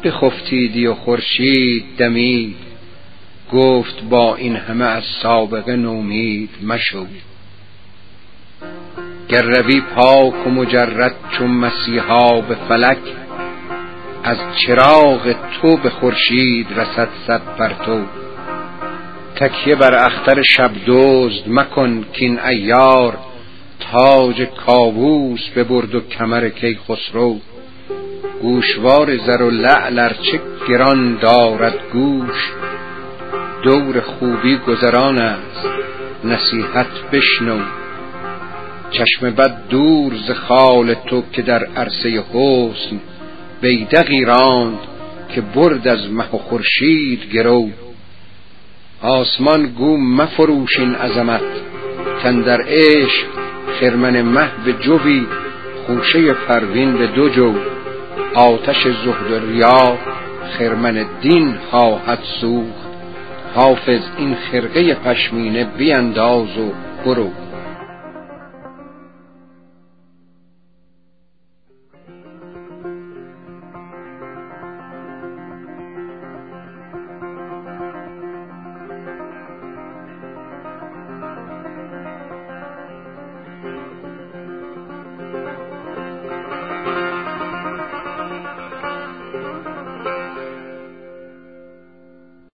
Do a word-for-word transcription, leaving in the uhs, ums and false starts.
بخفتیدی و خورشید دمید، گفت با این همه از سابقه نومید مشو. گر روی پاک و مجرد چون مسیحا به فلک، از چراغ تو به خورشید رسد صد پرتو. تکیه بر اختر شب دزد مکن کین عیار، تاج کاووس ببرد و کمر کیخسرو. گوشوار زر و لعل ارچه گران دارد گوش، دور خوبی گذران است نصیحت بشنو. چشم بد دور ز خال تو که در عرصه حسن، بیدقی راند که برد از مه و خورشید گرو. آسمان گو مفروش این عظمت کاندر عشق، خرمن مه به جوی خوشه پروین به دو جو. آتش زهد و ریا خرمن دین خواهد سوخت، حافظ این خرقه پشمینه بینداز و برو.